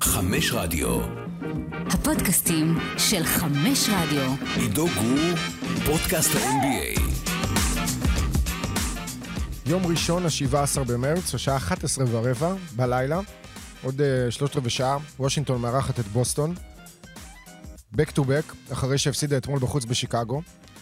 חמש רדיו. הפודקאסטים של חמש רדיו. עידו גור, פודקאסט ה-NBA. יום ראשון, ה-17 במרץ, השעה 11:15 בלילה. עוד 3/4 שעה, וושינגטון מארחת את בוסטון. back to back, אחרי שהפסידה אתמול בחוץ בשיקגו.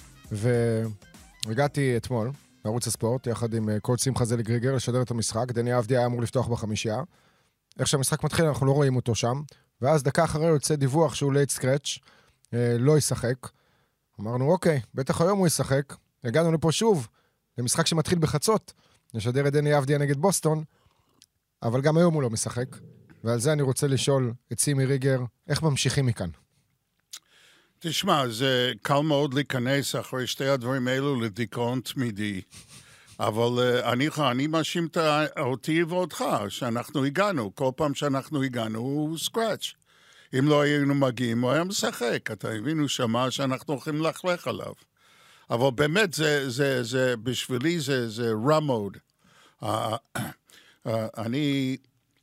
והגעתי אתמול לערוץ הספורט, יחד עם קוד שמחה זליג ריגר, לשדר את המשחק. דני אבדיה היה אמור לפתוח בחמישייה. איך שהמשחק מתחיל, אנחנו לא רואים אותו שם. ואז דקה אחרי יוצא דיווח שהוא לייט סקרץ', לא ישחק. אמרנו, אוקיי, בטח היום הוא ישחק. הגענו לפה שוב, למשחק שמתחיל בחצות. נשדר את דני אבדיה נגד בוסטון, אבל גם היום הוא לא משחק. ועל זה אני רוצה לשאול את סימי ריגר, איך ממשיכים מכאן? תשמע, זה קל מאוד להיכנס אחרי שתי הדברים האלו לדיכאון תמידי. אבל אני מאשים אותי ואותך, שאנחנו הגענו. כל פעם שאנחנו הגענו הוא סקראץ'. אם לא היינו מגיעים, הוא היה משחק. אתה מבין, הוא שמע שאנחנו הולכים ללכלך עליו. אבל באמת, זה בשבילי זה רע מאוד. אני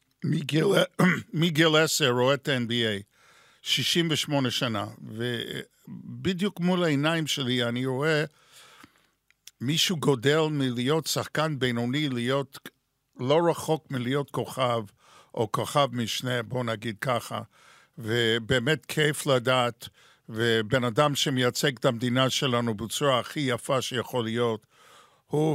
מגיל 10 רואה את ה-NBA, 68 שנה, ובדיוק מול העיניים שלי אני רואה מישהו גודל מלהיות שחקן בינוני, להיות לא רחוק מלהיות כוכב, או כוכב משנה, בוא נגיד ככה, ובאמת כיף לדעת, ובן אדם שמייצג את המדינה שלנו בצורה הכי יפה שיכול להיות, הוא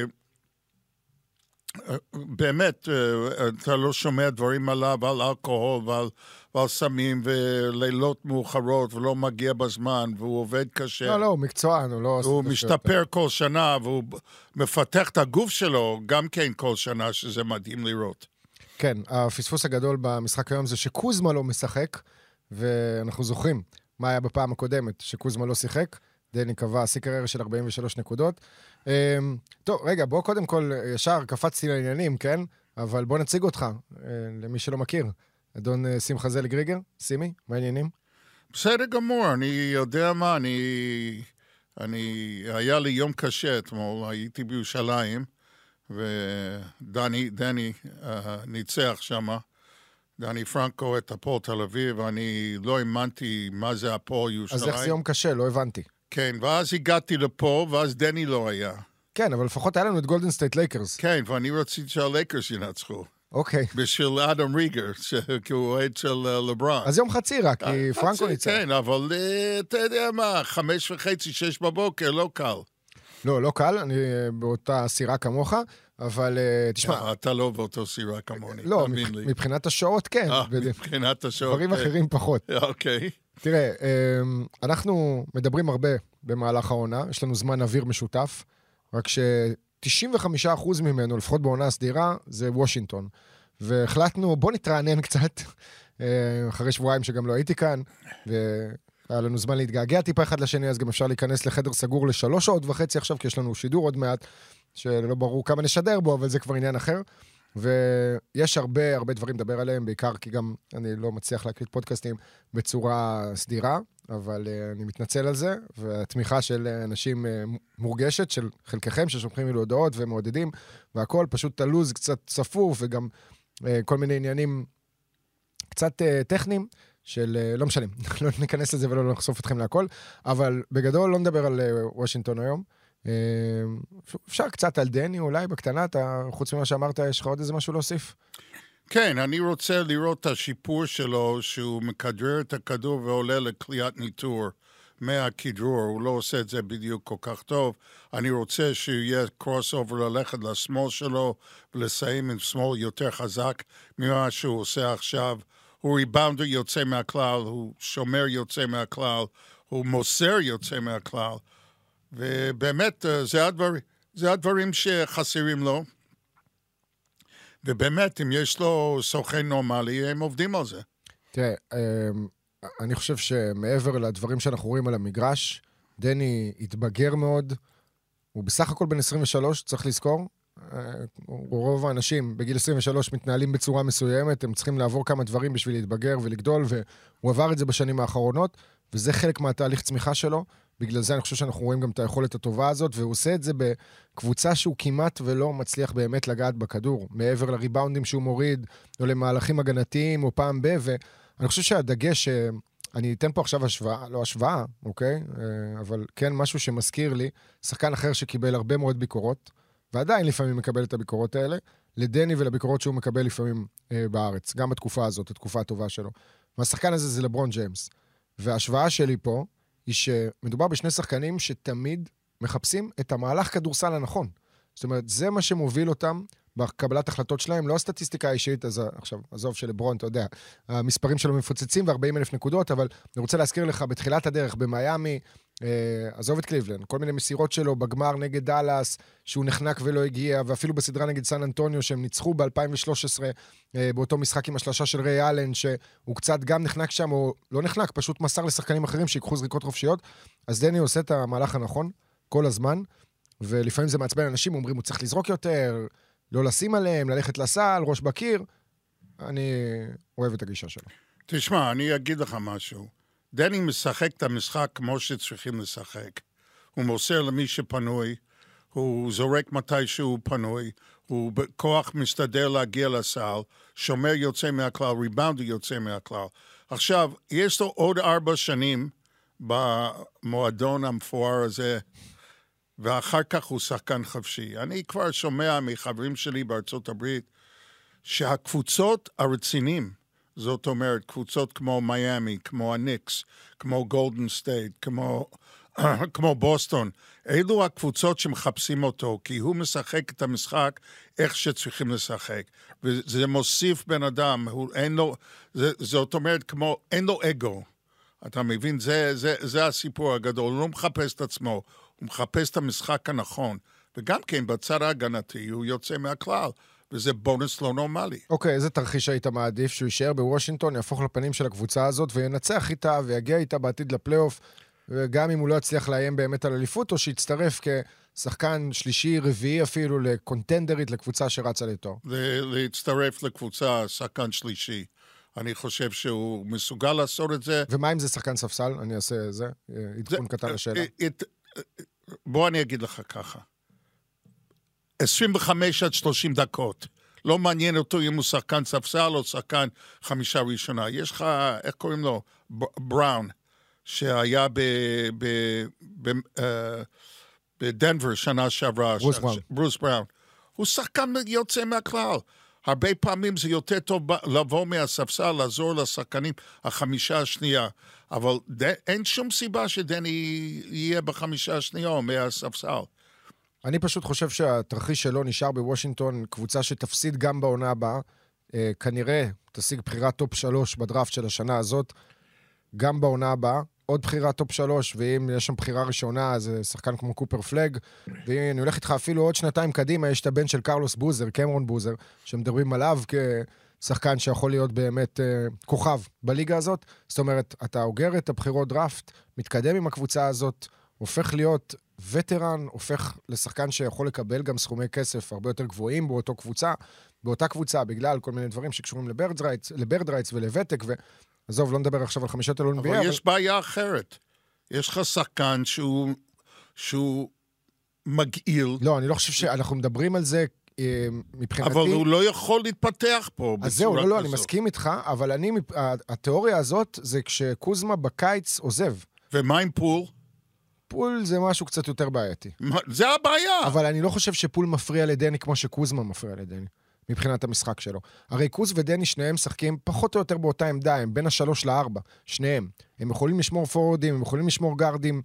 באמת, אתה לא שומע דברים עליו, על אלכוהול ועל סמים ולילות מאוחרות, ולא מגיע בזמן, והוא עובד קשה. לא, הוא מקצוען, הוא לא... הוא משתפר כל שנה, והוא מפתח את הגוף שלו, גם כן כל שנה, שזה מדהים לראות. כן, הפספוס הגדול במשחק היום זה שקוזמה לא משחק, ואנחנו זוכרים מה היה בפעם הקודמת, שקוזמה לא שיחק, דני קבע סיקרר של 43 נקודות. טוב, רגע, בוא קודם כל ישר קפצתי לעניינים, כן? אבל בוא נציג אותך, למי שלא מכיר. אדון שמחה זליג ריגר, סימי, מה העניינים? בסדר גמור, אני יודע מה, היה לי יום קשה אתמול, הייתי בירושלים, ודני ניצח שמה, דני פרנקו את הפועל תל אביב, ואני לא האמנתי מה זה הפועל ירושלים. אז איך זה יום קשה? לא הבנתי. כן, ואז הגעתי לפה, ואז דני לא היה. כן, אבל לפחות היה לנו את גולדן סטייט לייקרס. כן, ואני רציתי שהלייקרס ינצחו. אוקיי. בשביל אדם ריגר, כי הוא אוהד של לברון. אז יום חצי רק, כי פרנקו ניצח. כן, אבל אתה יודע מה, 5:30, 6 בבוקר, לא קל. לא קל, אני באותה סירה כמוך, אבל תשמע... אתה לא באותו סירה כמוני, לא, תאמין לי. מבחינת השעות כן. מבחינת השעות. דברים אחרים פחות. אוקיי. תראה, אנחנו מדברים הרבה במהלך העונה, יש לנו זמן אוויר משותף, רק ש95% ממנו, לפחות בעונה הסדירה, זה וושינגטון. והחלטנו, בוא נתרענן קצת, אחרי שבועיים שגם לא הייתי כאן, והיה לנו זמן להתגעגע טיפה אחד לשני, אז גם אפשר להיכנס לחדר סגור ל3.5 שעות עכשיו, כי יש לנו שידור עוד מעט, שלא ברור כמה נשדר בו, אבל זה כבר עניין אחר. ויש הרבה דברים לדבר עליהם, בעיקר כי גם אני לא מצליח להקליט פודקאסטים בצורה סדירה, אבל אני מתנצל על זה, והתמיכה של אנשים מורגשת, של חלקכם ששולחים לי להודעות ומעודדים, והכל פשוט תלוז קצת צפוף, וגם כל מיני עניינים קצת טכניים, של לא משנה, לא ניכנס לזה ולא נחשוף אתכם להכל, אבל בגדול לא נדבר על וושינגטון היום, אפשר קצת על דני, אולי בקטנה, חוץ ממה שאמרת, יש לך עוד איזה משהו להוסיף? כן, אני רוצה לראות את השיפור שלו, שהוא מכדרר את הכדור ועולה לקליעת ניטור מהכדרור, הוא לא עושה את זה בדיוק כל כך טוב, אני רוצה שיהיה קרוס אובר ללכת לשמאל שלו, ולסיים עם שמאל יותר חזק ממה שהוא עושה עכשיו, הוא ריבאונדר יוצא מהכלל, הוא שומר יוצא מהכלל, הוא מוסר יוצא מהכלל, ובאמת, זה הדברים שחסרים לו. ובאמת, אם יש לו סוכן נורמלי, הם עובדים על זה. תראה, אני חושב שמעבר לדברים שאנחנו רואים על המגרש, דני התבגר מאוד, הוא בסך הכל בן 23, צריך לזכור. רוב האנשים בגיל 23 מתנהלים בצורה מסוימת, הם צריכים לעבור כמה דברים בשביל להתבגר ולגדול, והוא עבר את זה בשנים האחרונות, וזה חלק מהתהליך צמיחה שלו, בגלל זה אני חושב שאנחנו רואים גם את היכולת הטובה הזאת, והוא עושה את זה בקבוצה שהוא כמעט ולא מצליח באמת לגעת בכדור, מעבר לריבאונדים שהוא מוריד, או למהלכים הגנתיים, או פעם ואני חושב שהדגש, אני אתן פה עכשיו השוואה, לא השוואה, אוקיי? אבל כן משהו שמזכיר לי, שחקן אחר שקיבל הרבה מאוד ביקורות, ועדיין לפעמים מקבל את הביקורות האלה, לדני ולביקורות שהוא מקבל לפעמים בארץ, גם בתקופה הזאת, התקופה הטובה שלו. והשחקן הזה זה לברון ג'יימס. וההשוואה שלי פה, היא שמדובר בשני שחקנים שתמיד מחפשים את המהלך כדורסל הנכון. זאת אומרת, זה מה שמוביל אותם בקבלת החלטות שלהם, לא הסטטיסטיקה האישית, אז עכשיו, עזוב שלברון, אתה יודע, המספרים שלו מפוצצים ו40,000 נקודות, אבל אני רוצה להזכיר לך, בתחילת הדרך במיימי, עזוב את קליבלנד, כל מיני מסירות שלו בגמר נגד דלס, שהוא נחנק ולא הגיע, ואפילו בסדרה נגד סן אנטוניו, שהם ניצחו ב-2013, באותו משחק עם השלשה של ריי אלן, שהוא קצת גם נחנק שם, או לא נחנק, פשוט מסר לשחקנים אחרים שיקחו זריקות חופשיות, אז דני עושה את המהלך הנכון, כל הזמן, ולפעמים זה מעצבן אנשים, אומרים, הוא צריך לזרוק יותר, לא לשים עליהם, ללכת לסל, ראש בקיר. אני אוהב את הגישה שלו. תשמע, אני אגיד לך משהו. דני משחק את המשחק כמו שצריכים לשחק. הוא מוסר למי שפנוי, הוא זורק מתי שהוא פנוי, הוא בכוח מסתדר להגיע לסל, שומר יוצא מהכלל, ריבאונד יוצא מהכלל. עכשיו, יש לו עוד 4 שנים במועדון המפואר הזה, ואחר כך הוא שחקן חופשי. אני כבר שומע מחברים שלי בארצות הברית, שהקבוצות הרציניים, זאת אומרת, קבוצות כמו מיימי, כמו הניקס, כמו גולדן סטייט, כמו בוסטון, אלו הקבוצות שמחפשים אותו, כי הוא משחק את המשחק איך שצריכים לשחק. וזה מוסיף בן אדם, זאת אומרת, כמו, אין לו אגו. אתה מבין? זה הסיפור הגדול, הוא לא מחפש את עצמו, הוא מחפש את המשחק הנכון. וגם כן, בצד ההגנתי, הוא יוצא מהכלל. וזה בונוס לא נורמלי. אוקיי, איזה תרחיש היית מעדיף שהוא יישאר בוושינגטון, יהפוך לפנים של הקבוצה הזאת, וינצח איתה, ויגיע איתה בעתיד לפלייאוף, וגם אם הוא לא יצליח לאיים באמת על אליפות, או שיצטרף כשחקן שלישי, רביעי אפילו, לקונטנדרית, לקבוצה שרצה לתור. להצטרף לקבוצה, שחקן שלישי. אני חושב שהוא מסוגל לעשות את זה. ומה אם זה שחקן ספסל? אני אעשה זה, עדכון קטן לשאלה. בוא אני אגיד לך ככה. 25 עד 30 דקות. לא מעניין אותו אם הוא שחקן ספסל או שחקן 5 ראשונה. יש לך, איך קוראים לו? בראון, שהיה בדנבר שנה שעברה. ברוס בראון. הוא שחקן יוצא מהכלל. הרבה פעמים זה יותר טוב לבוא מהספסל, לעזור לשחקנים 5 השנייה. אבל אין שום סיבה שדני יהיה ב5 השנייה או מהספסל. אני פשוט חושב שהתרחיש שלו נשאר בוושינגטון, קבוצה שתפסיד גם בעונה הבאה, כנראה תשיג בחירת טופ 3 בדראפט של השנה הזאת, גם בעונה הבאה, עוד בחירת טופ 3, ואם יש שם בחירה ראשונה, זה שחקן כמו קופר פלג, ואם אני הולך איתך אפילו עוד 2 קדימה, יש את הבן של קרלוס בוזר, קמרון בוזר, שמדברים עליו כשחקן שיכול להיות באמת כוכב בליגה הזאת, זאת אומרת, אתה אוגר את הבחירות דראפט, מתקדם עם הקבוצה הזאת, הופך להיות וטרן, הופך לשחקן שיכול לקבל גם סכומי כסף הרבה יותר גבוהים באותה קבוצה, בגלל כל מיני דברים שקשורים לברדרייטס ולוותק, ועזוב, לא נדבר עכשיו על 5 אלון NBA. אבל יש בעיה אחרת. יש לך שחקן שהוא מגעיל. לא, אני לא חושב שאנחנו מדברים על זה מבחינתי. אבל הוא לא יכול להתפתח פה. אז זהו, לא, אני מסכים איתך, אבל התיאוריה הזאת זה כשקוזמה בקיץ עוזב. ומה עם פול? פול זה משהו קצת יותר בעייתי. זה הבעיה. אבל אני לא חושב שפול מפריע לדני כמו שקוזמה מפריע לדני, מבחינת המשחק שלו. הרי קוז ודני שניהם משחקים פחות או יותר באותה עמדה, הם בין 3 ל-4, שניהם. הם יכולים לשמור פורורדים, הם יכולים לשמור גארדים.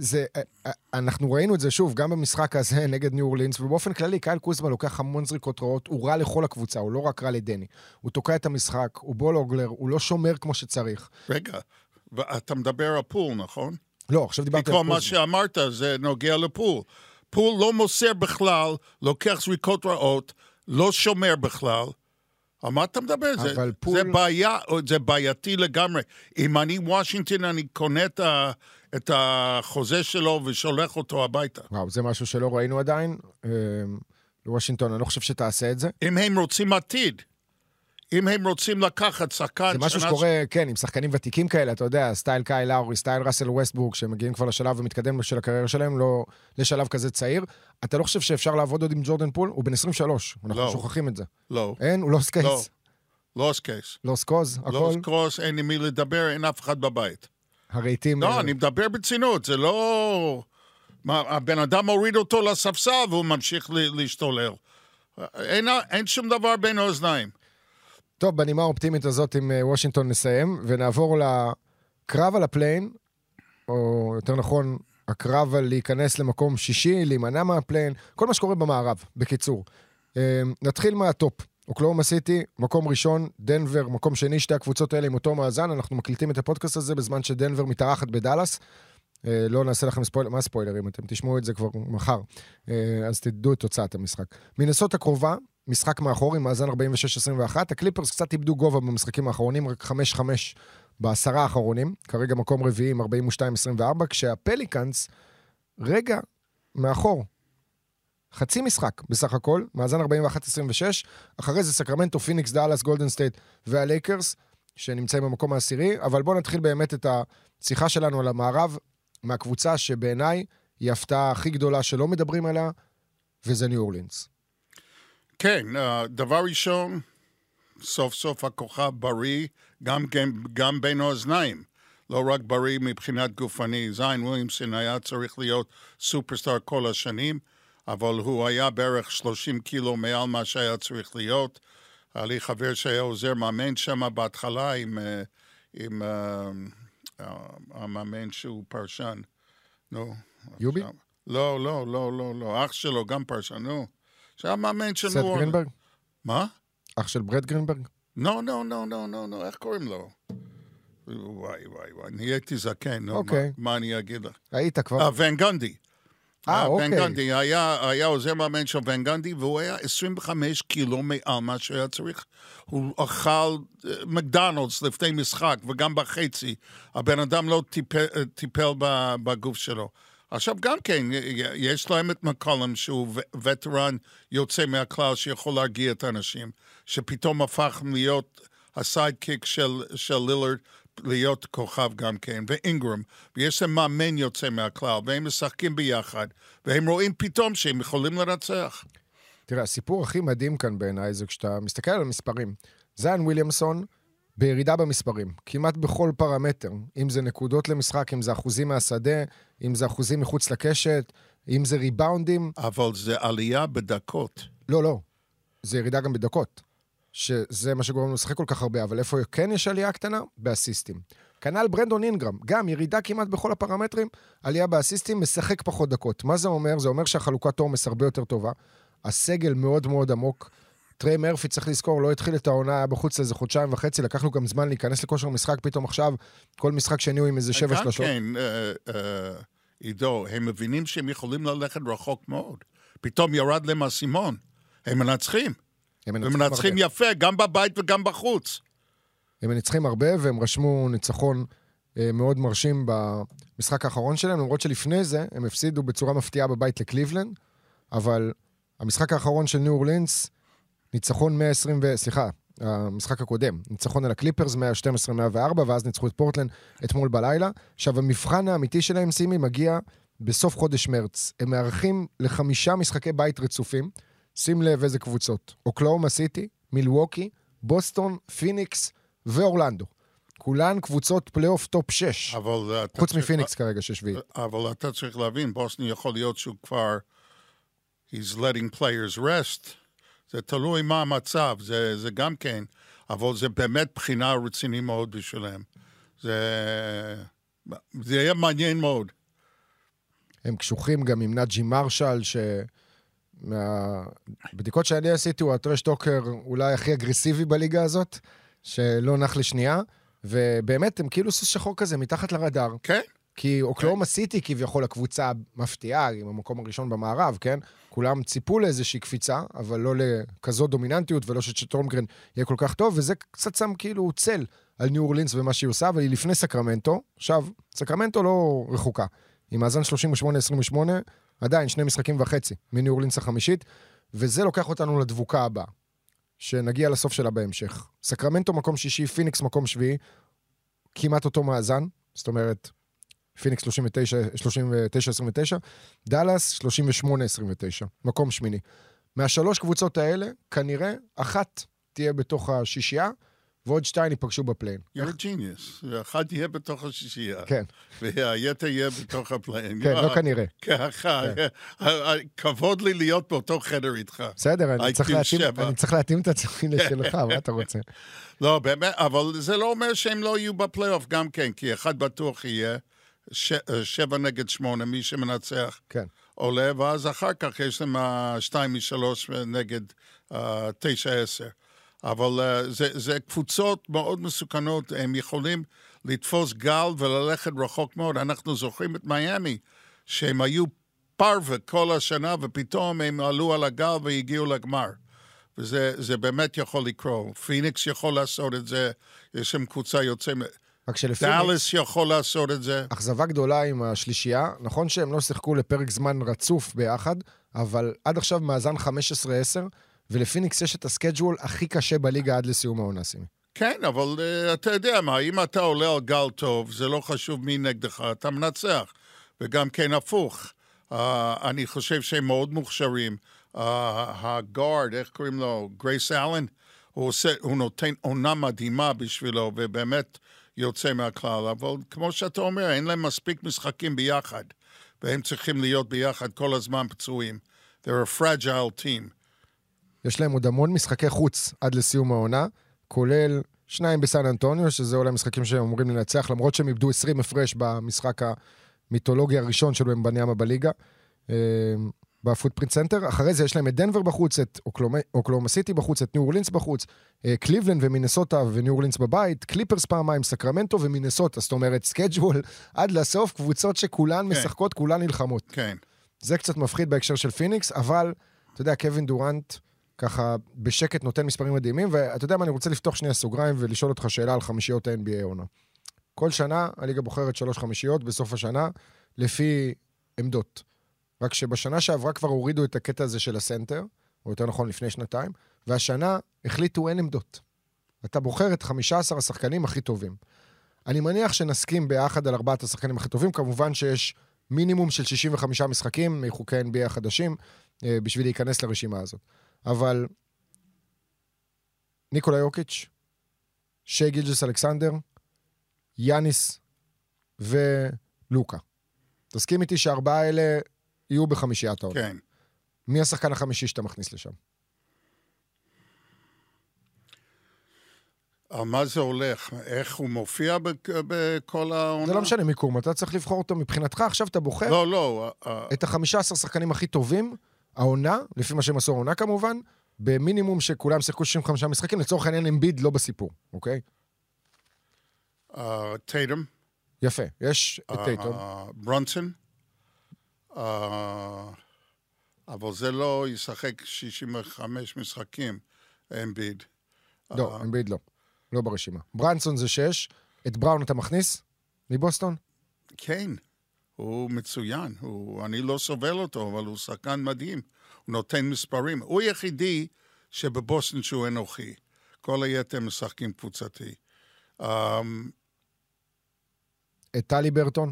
אנחנו ראינו את זה שוב, גם במשחק הזה נגד ניו אורלינס, ובאופן כללי, קייל קוזמה לוקח המון זריקות רעות, הוא רע לכל הקבוצה, הוא לא רק רע לדני. הוא תוקע את המשחק, הוא בול אוגלר, הוא לא שומר כמו שצריך. רגע, אתה מדבר על פול, נכון? לא, עכשיו דיברתי על כל מה שאמרת זה נוגע לפול. פול לא מוסר בכלל, לוקח זריקות רעות, לא שומר בכלל. על מה אתה מדבר? זה בעייתי לגמרי. אם אני וושינגטון, אני קונה את החוזה שלו ושולח אותו הביתה. וואו, זה משהו שלא ראינו עדיין. בוושינגטון, אני לא חושב שתעשה את זה. אם הם רוצים עתיד. אם הם רוצים לקחת שחקן... זה משהו שקורה, כן, עם שחקנים ותיקים כאלה, אתה יודע, סטייל קאי לאורי, סטייל ראסל ווסטברוק, שמגיעים כבר לשלב ומתקדם של הקריירה שלהם, לא לשלב כזה צעיר. אתה לא חושב שאפשר לעבוד עוד עם ג'ורדן פול? הוא בן 23, אנחנו שוכחים את זה. לא. אין? הוא לא סקייס? לא. לא סקייס. לא סקוז? הכל? לא סקוז, אין עם מי לדבר, אין אף אחד בבית. הרהיטים... לא, אני מדבר ברצינות, זה לא... הבן אדם מוריד אותו לספסל והוא ממשיך להשתולל. אין שום דבר בין האוזניים. טוב, בנימה האופטימית הזאת עם וושינגטון נסיים, ונעבור לקרב על הפליין, או יותר נכון, הקרב על להיכנס למקום שישי, להימנע מהפליין, כל מה שקורה במערב, בקיצור. נתחיל מהטופ. אוקלאומה סיטי, מקום ראשון, דנבר, מקום שני, שתי הקבוצות האלה עם אותו מאזן, אנחנו מקליטים את הפודקאסט הזה בזמן שדנבר מתארחת בדלס. לא נעשה לכם מה ספוילרים, אתם תשמעו את זה כבר מחר, אז תדעו את תוצאת המשחק. מינסוטה קרובה, משחק מאחור עם מאזן 46-21, הקליפרס קצת איבדו גובה במשחקים האחרונים, רק 5-5 בעשרה האחרונים, כרגע מקום רביעי עם 42-24, כשהפליקאנס רגע מאחור, חצי משחק בסך הכל, מאזן 41-26, אחרי זה סקרמנטו, פיניקס, דאלאס, גולדן סטייט והלייקרס, שנמצאים במקום העשירי, אבל בואו נתחיל באמת את השיחה שלנו על המערב, מהקבוצה שבעיניי היא הפתעה הכי גדולה שלא מדברים עליה, וזה ניו אורלינס. כן, דבר ראשון, סוף סוף הכוכב בריא, גם בין האוזניים. לא רק בריא מבחינת גופני. זיין וויליאמסון היה צריך להיות סופרסטאר כל השנים, אבל הוא היה בערך 30 קילו מעל מה שהיה צריך להיות. היה לי חבר שהיה עוזר מאמן שם בהתחלה עם המאמן שהוא פרשן. נו. יובי? לא. אח שלו גם פרשן, נו. שהיה מאמן של... סט גרינברג? מה? אח של ברד גרינברג? לא, איך קוראים לו? וואי, נהייתי זקן, נו, מה אני אגיד לך? היית כבר... ון גנדי. אוקיי. ון גנדי, היה עוזר מאמן של ון גנדי, והוא היה 25 קילו מעל מה שהיה צריך. הוא אכל מקדונלדס לפני משחק, וגם בחצי. הבן אדם לא טיפל בגוף שלו. עכשיו גם כן, יש להם את מקולם, שהוא וטרן יוצא מהכלל, שיכול להרגיע את האנשים, שפתאום הפך להיות הסיידקיק של לילארד, להיות כוכב גם כן, ואינגרם, ויש להם מאמן יוצא מהכלל, והם משחקים ביחד, והם רואים פתאום שהם יכולים לרצח. תראה, הסיפור הכי מדהים כאן בעיניי, זה כשאתה מסתכל על המספרים. זיין וויליאמסון, בירידה במספרים, כמעט בכל פרמטר, אם זה נקודות למשחק, אם זה אחוזים מהשדה, אם זה אחוזים מחוץ לקשת, אם זה ריבאונדים. אבל זה עלייה בדקות. לא, זה ירידה גם בדקות, שזה מה שגורם לנו לשחק כל כך הרבה, אבל איפה כן יש עלייה קטנה? באסיסטים. כנ"ל ברנדון אינגרם, גם ירידה כמעט בכל הפרמטרים, עלייה באסיסטים, משחק פחות דקות. מה זה אומר? זה אומר שהחלוקת עומס הרבה יותר טובה, הסגל מאוד מאוד עמוק, טריי מרפי, צריך לזכור, לא התחיל את העונה, היה בחוץ לאיזה חודשיים וחצי, לקח לו גם זמן להיכנס לכושר משחק, פתאום עכשיו, כל משחק שני הוא עם איזה 7 שלשות. כן, עידו, הם מבינים שהם יכולים ללכת רחוק מאוד. פתאום ירד להם הסימון. הם מנצחים. הם מנצחים יפה, גם בבית וגם בחוץ. הם מנצחים הרבה, והם רשמו ניצחון מאוד מרשים במשחק האחרון שלהם, למרות שלפני זה הם הפסידו בצורה מפתיעה בבית לקליבלנד, אבל המשחק האחרון של ניו אורלינס, ניצחון 120, המשחק הקודם, ניצחון על הקליפרס 112-104, ואז ניצחו את פורטלנד אתמול בלילה. עכשיו, המבחן האמיתי שלהם, סימי, מגיע בסוף חודש מרץ. הם מארחים ל5 משחקי בית רצופים, שים לב איזה קבוצות. אוקלאומה סיטי, מילווקי, בוסטון, פיניקס ואורלנדו. כולן קבוצות פלייאוף טופ 6. חוץ מפיניקס כרגע ששביעי. אבל אתה צריך להבין, בוסטון יכול להיות שהוא כבר he's letting players rest. זה תלוי מה המצב, זה גם כן, אבל זה באמת בחינה רצינית מאוד בשבילם. זה יהיה מעניין מאוד. הם קשוחים גם עם נג'י מרשל, בדיקות שאני עשיתי, הוא הטרש טוקר אולי הכי אגרסיבי בליגה הזאת, שלא נח לשנייה, ובאמת הם כאילו סוס שחור כזה, מתחת לרדאר. כן. כי אוקלאומה סיטי כביכול הקבוצה מפתיעה, עם המקום הראשון במערב, כן? כולם ציפו לאיזושהי קפיצה, אבל לא לכזאת דומיננטיות, ולא שטרומגרן יהיה כל כך טוב, וזה קצת שם כאילו צל על ניו אורלינס ומה שהיא עושה, אבל היא לפני סקרמנטו. עכשיו, סקרמנטו לא רחוקה. עם מאזן 38-28, עדיין 2.5 משחקים מניו אורלינס החמישית, וזה לוקח אותנו לדבוקה הבאה. שנגיע לסוף שלה בהמשך. סקרמנטו מקום שישי, פיניקס מקום שביעי, כמעט אותו מאזן, זאת אומרת, פיניקס 39-29, דלס 38-29, מקום שמיני. מהשלוש קבוצות האלה, כנראה אחת תהיה בתוך השישייה, ועוד שתיים ייפגשו בפליין. You're a genius. אחד יהיה בתוך השישייה. כן. והיתר יהיה בתוך הפליין. כן, לא כנראה. ככה. כבוד לי להיות באותו חדר איתך. בסדר, אני צריך להתאים את עצמי לשלך, מה אתה רוצה? לא, באמת, אבל זה לא אומר שהם לא יהיו בפלייאוף גם כן, כי אחד בטוח יהיה 7-8, מי שמנצח. כן. עולה, ואז אחר כך יש להם 2-3 נגד 9-10. אבל זה קבוצות מאוד מסוכנות, הם יכולים לתפוס גל וללכת רחוק מאוד. אנחנו זוכרים את מיימי, שהם היו פרווה כל השנה, ופתאום הם עלו על הגל והגיעו לגמר. וזה באמת יכול לקרות. פיניקס יכול לעשות את זה, יש שם קבוצה יוצא... דאלס יכול לעשות את זה. אכזבה גדולה עם השלישייה, נכון שהם לא שיחקו לפרק זמן רצוף ביחד, אבל עד עכשיו מאזן 15-10, ולפיניקס יש את הסקייג'ול הכי קשה בליגה עד לסיום העונה. כן, אבל אתה יודע מה, אם אתה עולה על גל טוב, זה לא חשוב מי נגדך, אתה מנצח. וגם כן הפוך. אני חושב שהם מאוד מוכשרים. הגארד, איך קוראים לו? גרייס אלן, הוא נותן עונה מדהימה בשבילו, ובאמת יוצא מהכלל. אבל כמו שאתה אומר, אין להם מספיק משחקים ביחד, והם צריכים להיות ביחד כל הזמן פצועים. They're a fragile team. יש להם עוד המון משחקי חוץ עד לסיום העונה, כולל 2 בסן אנטוניו, שזה אולי משחקים שהם אמורים לנצח, למרות שהם איבדו 20 הפרש במשחק המיתולוגי הראשון שלהם בניאמה בליגה, בפוטפרינט סנטר. אחרי זה יש להם את דנבר בחוץ, את אוקלאומה סיטי בחוץ, את ניו אורלינס בחוץ, קליבלנד ומינסוטה וניו אורלינס בבית, קליפרס פעמיים, סקרמנטו ומינסוטה, זאת אומרת, סקייג'ול עד לסוף, קבוצות שכולן משחקות, כולן נלחמות. כן. זה קצת מפחיד בהקשר של פיניקס, אבל, אתה יודע, קווין דורנט ככה בשקט נותן מספרים מדהימים, ואתה יודע מה, אני רוצה לפתוח שנייה סוגריים ולשאול אותך שאלה על חמישיות ה-NBA עונה. כל שנה הליגה בוחרת 3 חמישיות בסוף השנה, לפי עמדות. רק שבשנה שעברה כבר הורידו את הקטע הזה של הסנטר, או יותר נכון לפני שנתיים, והשנה החליטו אין עמדות. אתה בוחר את 15 השחקנים הכי טובים. אני מניח שנסכים ביחד על 4 השחקנים הכי טובים, כמובן שיש מינימום של 65 משחקים מחוקי NBA החדשים, בשביל להיכנס לרשימה הזאת. אבל ניקולה יוקיץ', שי גילג'ס אלכסנדר, יאניס ולוקה. תסכים איתי ש4 האלה יהיו בחמישיית העונה. כן. מי השחקן החמישי שאתה מכניס לשם? מה זה הולך? איך הוא מופיע בכל העונה? זה לא משנה מיקום, אתה צריך לבחור אותו מבחינתך, עכשיו אתה בוחר לא. את 15 שחקנים הכי טובים, העונה, לפי מה שהם עשו העונה כמובן, במינימום שכולם שיחקו 65 משחקים, לצורך העניין אמביד לא בסיפור, אוקיי? טייטום. יפה, יש את טייטום. ברונסון. אבל זה לא ישחק 65 משחקים, אמביד. לא, אמביד לא. לא ברשימה. ברנסון זה 6, את בראון אתה מכניס? מבוסטון? כן, הוא מצוין. אני לא סובל אותו, אבל הוא שחקן מדהים. הוא נותן מספרים. הוא יחידי שבבוסטון שהוא אנוכי. כל היתר משחקים קבוצתי. את טלי ברטון?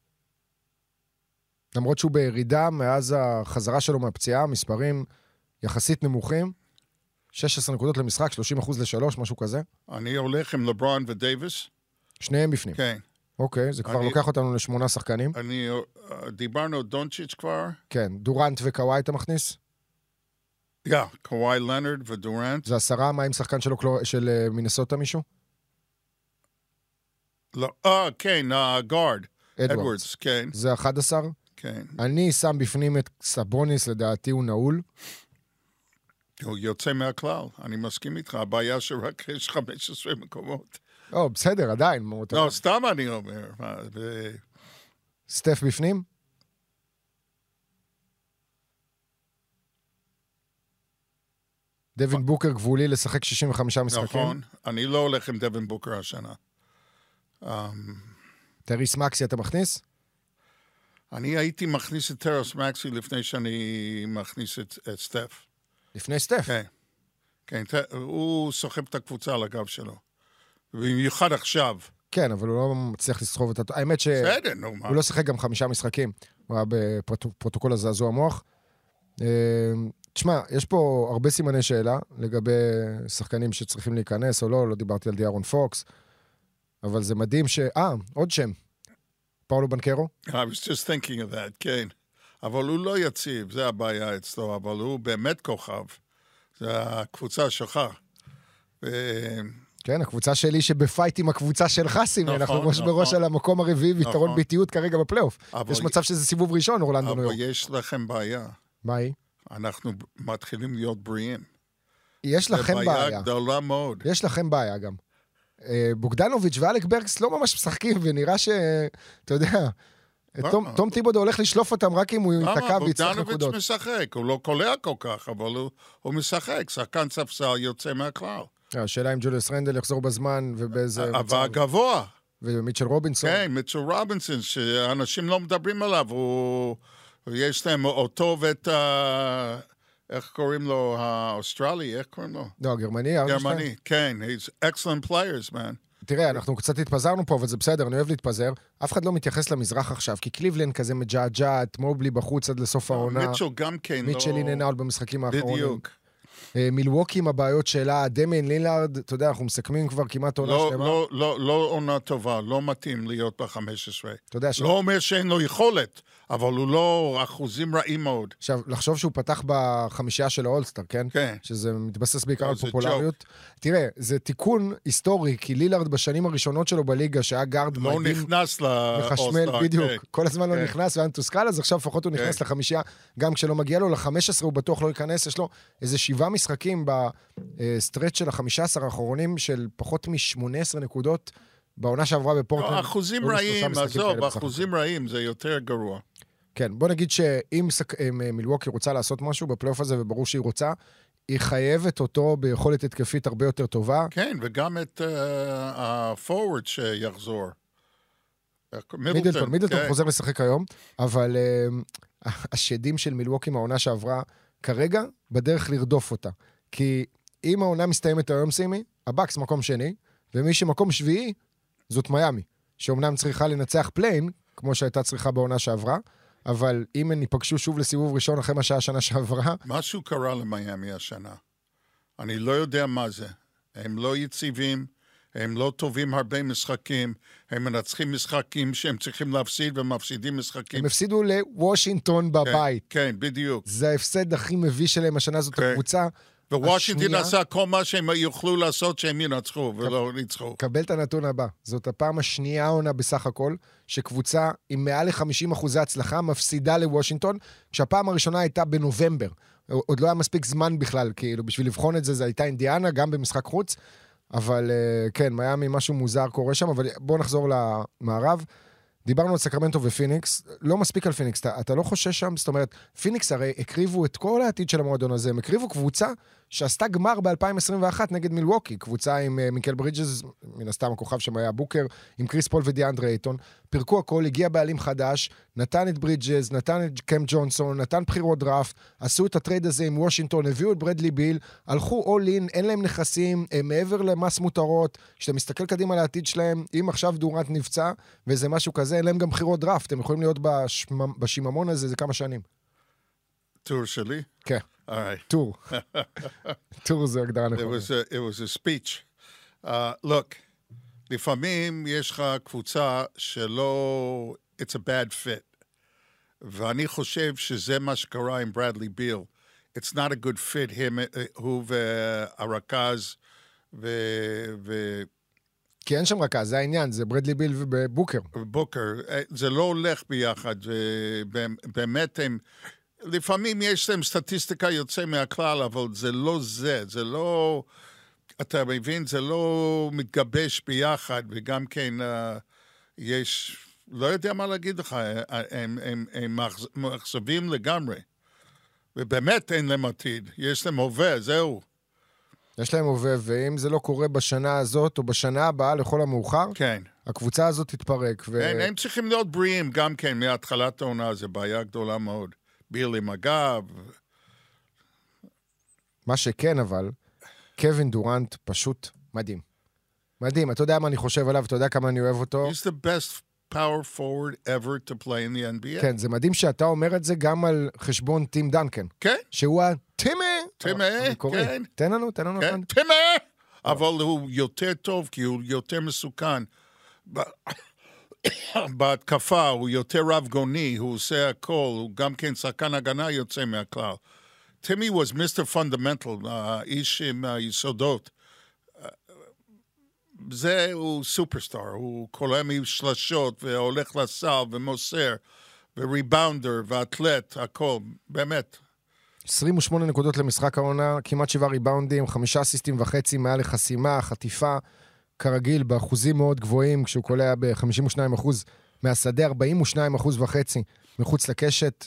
למרות שהוא בירידה מאז החזרה שלו מהפציעה, מספרים יחסית נמוכים, 16 נקודות למשחק, 30% ל3, משהו כזה. אני הולך עם לברון ודייביס. שניהם בפנים. כן. אוקיי, זה כבר לוקח אותנו ל8 שחקנים. דיברנו דונצ'יץ' כבר. כן, דורנט וקוואי אתה מכניס? קוואי לנרד ודורנט. זה 10, מה עם שחקן של מינסוטה מישהו? לא, כן, גארד. אדוורדס, כן. זה 11? כן. אני שם בפנים את סבוניס, לדעתי הוא נעול. הוא יוצא מהכלל, אני מסכים איתך, הבעיה שרק יש 15 מקומות. בסדר, עדיין. לא, סתם אני אומר. סטף בפנים? דווין בוקר גבולי לשחק 65 משחקים. נכון, אני לא הולך עם דווין בוקר השנה. טריס מקסי אתה מכניס? אני הייתי מכניס את טריס מקסי לפני שאני מכניס את סטף. לפני סטף? כן. כן, הוא סוחב את הקבוצה על הגב שלו. במיוחד עכשיו. כן, אבל הוא לא מצליח לסחוב את... האמת בסדר, נו, מה? שהוא לא שיחק גם 5 משחקים. הוא היה בפרוטוקול הזעזוע מוח. תשמע, יש פה הרבה סימני שאלה לגבי שחקנים שצריכים להיכנס או לא, לא דיברתי על דיארון פוקס, אבל זה מדהים עוד שם. פאולו בנקרו? I was just thinking of that, כן. אבל הוא לא יציב, זה הבעיה אצלו, אבל הוא באמת כוכב. זה הקבוצה שלך. כן, הקבוצה שלי שבפייט עם הקבוצה של חסים, אנחנו ראש בראש על המקום הרביעי, ויתרון ביתיות כרגע בפלייאוף. יש מצב שזה סיבוב ראשון, אורלנדו ניו יורק. אבל יש לכם בעיה. מה היא? אנחנו מתחילים להיות בריאים. יש לכם בעיה. זה בעיה גדולה מאוד. יש לכם בעיה גם. בוגדנוביץ' ואלק ברקס לא ממש משחקים, ונראה ש... אתה יודע, תום טיבודו הולך לשלוף אותם רק אם הוא ייתקע ויצטרך נקודות. בוגדנוביץ' משחק, הוא לא קולע כל כך, אבל הוא משחק, שחקן ספסל יוצא מהכלל. השאלה אם ג'וליוס רנדל יחזור בזמן ובאיזה... אבל הגבוה. ומיטשל רובינסון. כן, מיטשל רובינסון, שאנשים לא מדברים עליו, יש להם אותו ואת... איך קוראים לו? האוסטרלי, איך קוראים לו? לא, הגרמני. גרמני, כן. He's excellent players, man. תראה, אנחנו קצת התפזרנו פה, אבל זה בסדר, אני אוהב להתפזר. אף אחד לא מתייחס למזרח עכשיו, כי קליבלנד כזה מג'עג'עת, מובלי בחוץ עד לסוף העונה. מיטשל גם כן לא... מיטשל איננה עוד במשחקים האחרונים. בדיוק. מילווקי עם הבעיות שלה, דמיין לילארד, אתה יודע, אנחנו מסכמים כבר כמעט עונה שלמה. לא עונה טובה, לא מתאים להיות ב-15. אתה יודע לא אומר שאין לו יכולת, אבל הוא לא אחוזים רעים מאוד. עכשיו, לחשוב שהוא פתח בחמישייה של האולסטר, כן? כן. שזה מתבסס בעיקר על פופולריות. תראה, זה תיקון היסטורי, כי לילארד בשנים הראשונות שלו בליגה, שהיה גארד לא מדהים, נכנס מחשמל, בדיוק. כן. כל הזמן לא כן. נכנס, והיה מתוסכל, אז עכשיו לפחות הוא נכנס לחמישייה, גם כשלא מגיע לו, ל-15 הוא בטוח לא ייכנס, יש לו איזה 7 משחקים בסטרץ' של ה-15 האחרונים של פחות מ-18 נקודות, בעונה שעברה בפורטלנד. אחוזים רעים, עזוב, אחוזים רעים, זה יותר גרוע. כן, בוא נגיד שאם מילווקי רוצה לעשות משהו בפלייאוף הזה, וברור שהיא רוצה, היא חייבת אותו ביכולת התקפית הרבה יותר טובה. כן, וגם את הפורוורד שיחזור. מידלטון חוזר לשחק היום, אבל השדים של מילווקי מהעונה שעברה, כרגע בדרך לרדוף אותה. כי אם העונה מסתיימת היום, סימי, הבקס מקום שני, ומי שמקום שביעי, זאת מיימי, שאומנם צריכה לנצח פליין, כמו שהייתה צריכה בעונה שעברה, אבל אם הם ניפגשו שוב לסיבוב ראשון אחרי מה שהשנה שעברה... משהו קרה למיימי השנה. אני לא יודע מה זה. הם לא יציבים, הם לא טובים הרבה משחקים, הם מנצחים משחקים שהם צריכים להפסיד ומפסידים משחקים. הם הפסידו לוושינגטון בבית. כן, בדיוק. זה ההפסד הכי מביא שלהם השנה הזאת, הקבוצה. ווושינגטון עשה כל מה שהם יוכלו לעשות שהם ינצחו ולא ניצחו. קבל את הנתון הבא. זאת הפעם השנייה העונה בסך הכל, שקבוצה עם מעל ל-50% הצלחה מפסידה לוושינגטון, כשהפעם הראשונה הייתה בנובמבר. עוד לא היה מספיק זמן בכלל, כאילו בשביל לבחון את זה, זה הייתה אינדיאנה, גם במשחק חוץ, אבל כן, מיימי משהו מוזר קורה שם, אבל בואו נחזור למערב. דיברנו על סקרמנטו ופיניקס, לא מספיק על פיניקס, אתה לא חושש שם? זאת אומרת, פיניקס הרי הקריבו את כל העתיד של המועדון הזה, הם הקריבו קבוצה שעשתה גמר ב-2021 נגד מילווקי, קבוצה עם מיקל ברידג'ס, מן הסתם הכוכב שם היה בוקר, עם קריס פול ודיאנדרה אייטון, פירקו הכל, הגיע בעלים חדש, נתן את ברידג'ס, נתן את קם ג'ונסון, נתן בחירות דראפט, עשו את הטרייד הזה עם וושינגטון, הביאו את ברדלי ביל, הלכו all in, אין להם נכסים, הם מעבר למס מותרות, כשאתה מסתכל קדימה על העתיד שלהם, אם עכשיו דורנט נפצע, וזה משהו כזה, אין להם גם בחירות דראפט, הם יכולים להיות בשיממון הזה, זה כמה שנים. טור שלי? כן. טור. טור זה הגדרה נכונה. It was a speech. Look, לפעמים יש לך קבוצה שלא... It's a bad fit. ואני חושב שזה מה שקרה עם ברדלי ביל. It's not a good fit, הוא והרכז כי אין שם רכז, זה העניין, זה ברדלי ביל ובוקר. בוקר, זה לא הולך ביחד, באמת הם... לפעמים יש להם סטטיסטיקה יוצא מהכלל, אבל זה לא זה לא, אתה מבין, זה לא מתגבש ביחד, וגם כן יש, לא יודע מה להגיד לך, הם מאכזבים לגמרי, ובאמת אין להם עתיד, יש להם הווה, זהו. יש להם הווה, ואם זה לא קורה בשנה הזאת, או בשנה הבאה לכל המאוחר, כן. הקבוצה הזאת תתפרק. הם צריכים להיות בריאים גם כן, מהתחלת העונה, זה בעיה גדולה מאוד. ביל עם הגב. מה שכן אבל, קווין דורנט פשוט מדהים. מדהים, אתה יודע מה אני חושב עליו, אתה יודע כמה אני אוהב אותו. He's the best power forward ever to play in the NBA. כן, זה מדהים שאתה אומר את זה גם על חשבון טים דנקן. כן. שהוא הטימה. כן. תן לנו. כן, טימה! אבל הוא יותר טוב, כי הוא יותר מסוכן. בהתקפה הוא יותר רב גוני, הוא עושה הכל, הוא גם כן שחקן הגנה יוצא מהכלל. טימי was Mr. Fundamental, האיש עם היסודות. זה הוא סופרסטאר, הוא קולע משלשות והולך לסל ומוסר וריבאונדר ואתלט, הכל, באמת. 28 נקודות למשחק העונה, כמעט 7 ריבאונדים, 5 אסיסטים וחצי מעל לחסימה, חטיפה, כרגיל, באחוזים מאוד גבוהים, כשהוא קולע ב-52% מהשדה, 42% וחצי מחוץ לקשת,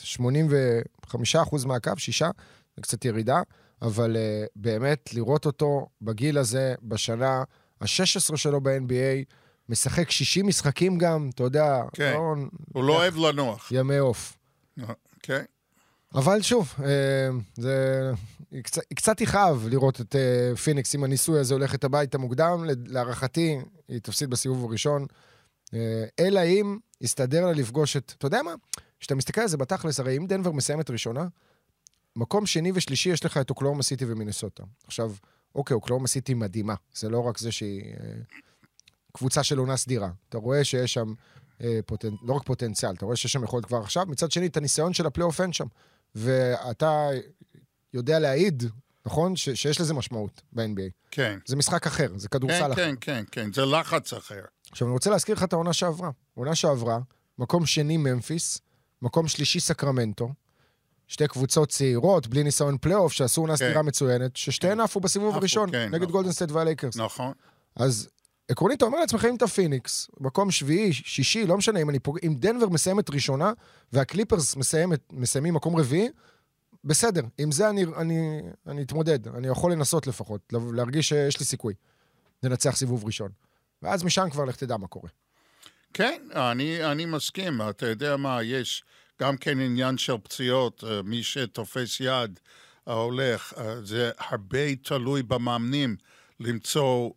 85% מהקו, 6, זה קצת ירידה, אבל באמת לראות אותו בגיל הזה, בשנה ה-16 שלו ב-NBA, משחק 60 משחקים גם, אתה יודע. כן, הוא לא אוהב לנוח. ימי אוף. כן. אבל שוב, זה קצת יכאב לראות את פיניקס עם הניסוי הזה הולכת הביתה מוקדם, להערכתי היא תפסיד בסיבוב הראשון, אלא אם יסתדר לה לפגוש את, אתה יודע מה? כשאתה מסתכל על זה בתכלס, הרי אם דנבר מסיימת ראשונה, מקום שני ושלישי יש לך את אוקלאומה סיטי ומינסוטה. עכשיו, אוקיי, אוקלאומה סיטי מדהימה, זה לא רק זה שהיא קבוצה של עונה סדירה, אתה רואה שיש שם לא רק פוטנציאל, אתה רואה שיש שם יכולת כבר עכשיו, מצד שני את הניסיון של הפלייאוף אין שם, ואתה יודע להעיד, נכון? שיש לזה משמעות ב-NBA. כן. זה משחק אחר, זה כדורסל אחר. כן, זה לחץ אחר. עכשיו, אני רוצה להזכיר לך את העונה שעברה. העונה שעברה, מקום שני ממפיס, מקום שלישי סקרמנטו, שתי קבוצות צעירות, בלי ניסיון פלייאוף, שעשו עונה סדירה מצוינת, ששתיהן עפו בסיבוב הראשון, נגד גולדן סטייט והלייקרס. נכון. אז עקרונית, אתה אומר לעצמך, אם אתה פיניקס, מקום שביעי, שישי, לא משנה, אם דנבר מסיימת ראשונה, והקליפרס מסיימים מקום רביעי, בסדר, עם זה אני אתמודד, אני יכול לנסות לפחות, להרגיש שיש לי סיכוי, לנצח סיבוב ראשון. ואז משם כבר לך תדע מה קורה. כן, אני מסכים, אתה יודע מה, יש גם כן עניין של פציעות, מי שתופס יד הולך, זה הרבה תלוי במאמנים, למצוא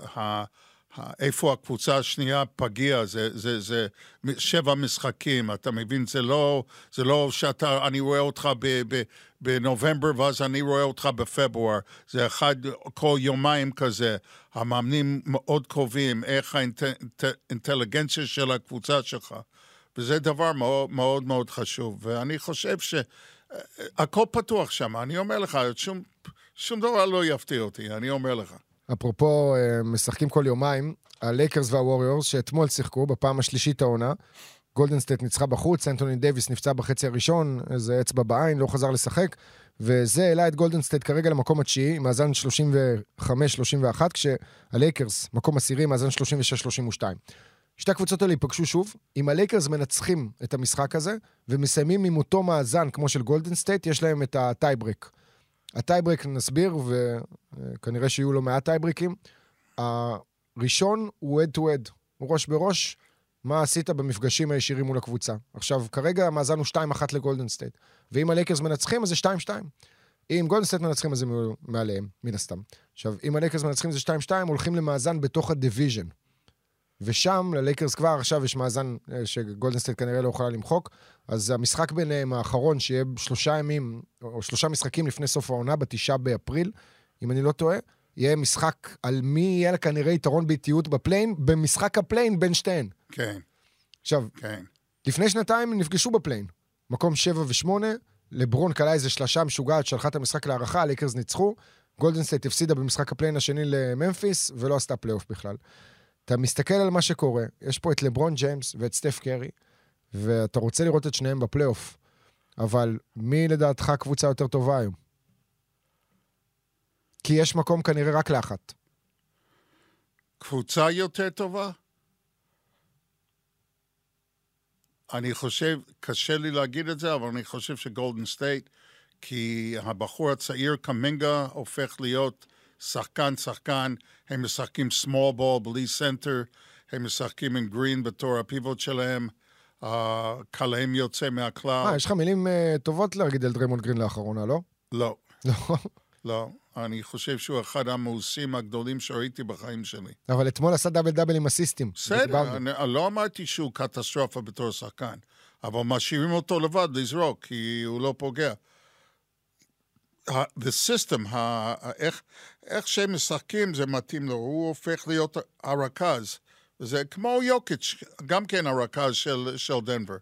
איפה הקבוצה השנייה פגיע, זה 7 משחקים, אתה מבין, זה לא אני רואה אותך בנובמבר, ואז אני רואה אותך בפברואר, זה אחד כל יומיים כזה, המאמנים מאוד קרובים, איך האינטליגנציה של הקבוצה שלך, וזה דבר מאוד מאוד מאוד חשוב, ואני חושב שהכל פתוח שם, אני אומר לך, שום דבר לא יפתיע אותי, אני אומר לך. אפרופו, משחקים כל יומיים, הלייקרס והווריורס, שאתמול שיחקו בפעם השלישית העונה, גולדן סטייט ניצחה בחוץ, אנתוני דייביס נפצע בחצי הראשון, איזה אצבע בעין, לא חזר לשחק, וזה העלה את גולדן סטייט כרגע למקום התשיעי, מאזן 35-31, כשהלייקרס, מקום עשירי, מאזן 36-32. שתי הקבוצות האלה ייפגשו שוב, אם הלייקרס מנצחים את המשחק הזה, ומסיימים עם אותו מאזן כמו של גולדן סטייט, יש להם את הטייברק. הטייברק נסביר, וכנראה שיהיו לו מעט טייברקים. הראשון הוא head-to-head, הוא ראש בראש, מה עשית במפגשים הישירים מול הקבוצה. עכשיו, כרגע המאזן הוא 2-1 לגולדן סטייט, ואם הלייקרס מנצחים, אז זה 2-2. אם גולדן סטייט מנצחים, אז זה מעליהם, מן הסתם. עכשיו, אם הלייקרס מנצחים, זה 2-2, הולכים למאזן בתוך הדיוויז'ן. ושם, ללייקרס כבר עכשיו יש מאזן שגולדן סטייט כנראה לא יכולה למחוק, אז המשחק ביניהם האחרון, שיהיה 3 ימים, או 3 משחקים לפני סוף העונה, ב9 באפריל, אם אני לא טועה, יהיה משחק על מי יהיה כנראה יתרון באיטיות בפליין, במשחק הפליין בין שתיהן. כן. עכשיו, כן. לפני 2 הם נפגשו בפליין, מקום 7 ו8, לברון קלה איזה שלשה משוגעת, שלחה את המשחק להערכה, הלייקרס ניצחו, גולדן סטייט הפסידה במשחק הפליין השני לממפיס, ולא עשתה פלייאוף בכלל. אתה מסתכל על מה שקורה, יש פה את לברון ג'יימס ואת סטף קרי, ואתה רוצה לראות את שניהם בפלייאוף, אבל מי לדעתך קבוצה יותר טובה היום? כי יש מקום כנראה רק לאחת. קבוצה יותר טובה? אני חושב, קשה לי להגיד את זה, אבל אני חושב שגולדן סטייט, כי הבחור הצעיר קמינגה הופך להיות שחקן, הם משחקים small ball בלי סנטר, הם משחקים עם גרין בתור הפיבוט שלהם, קלעים יוצא מהכלל. יש לך מילים טובות להגיד על דריימונד גרין לאחרונה, לא? לא. לא? לא. אני חושב שהוא אחד המעושים הגדולים שראיתי בחיים שלי. אבל אתמול עשה דאבל עם אסיסטים. בסדר, אני לא אמרתי שהוא קטסטרופה בתור שחקן, אבל משאירים אותו לבד לזרוק, כי הוא לא פוגע. The system, איך שהם משחקים זה מתאים לו, הוא הופך להיות הרכז. זה כמו יוקיץ', גם כן הרכז של דנבר.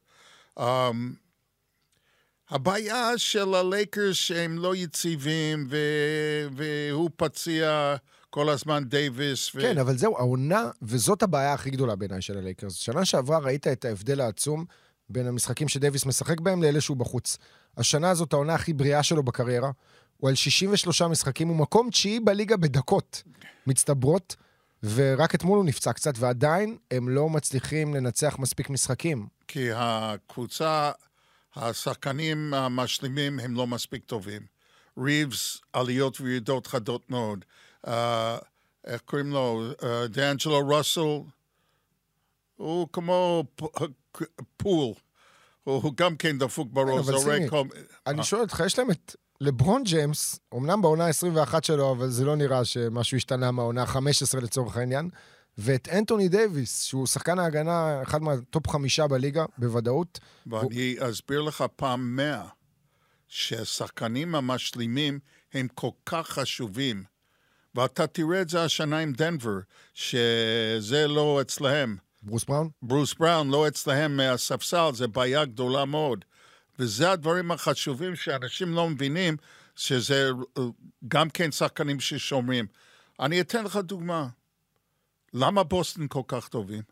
הבעיה של הלייקרס שהם לא יציבים, והוא פציע כל הזמן דייביס. כן, אבל זהו, העונה, וזאת הבעיה הכי גדולה בעיניי של הלייקרס. שנה שעברה ראית את ההבדל העצום בין המשחקים שדייביס משחק בהם לאלה שהוא בחוץ. השנה הזאת העונה הכי בריאה שלו בקריירה. הוא על 63 משחקים, הוא מקום 9 בליגה בדקות מצטברות, ורק אתמול הוא נפצע קצת, ועדיין הם לא מצליחים לנצח מספיק משחקים. כי הקבוצה, השחקנים המשלימים הם לא מספיק טובים. ריבס, עליות וירידות חדות מאוד. איך קוראים לו? דאנג'לו רוסל, הוא כמו פול. הוא גם כן דפוק בראש. אני שואל אותך, יש להם את לברון ג'יימס, אמנם בעונה 21 שלו, אבל זה לא נראה שמשהו השתנה מהעונה 15 לצורך העניין, ואת אנטוני דייביס, שהוא שחקן ההגנה, אחד מהטופ 5 בליגה, בוודאות. ואני אסביר לך פעם 100, שהשחקנים המשלימים הם כל כך חשובים, ואתה תראה את זה השנה עם דנבר, שזה לא אצלהם. ברוס בראון? ברוס בראון לא אצלהם מהספסל, זה בעיה גדולה מאוד. וזה הדברים החשובים שאנשים לא מבינים, שזה גם כן שחקנים ששומרים. אני אתן לך דוגמה. למה בוסטון כל כך טובים?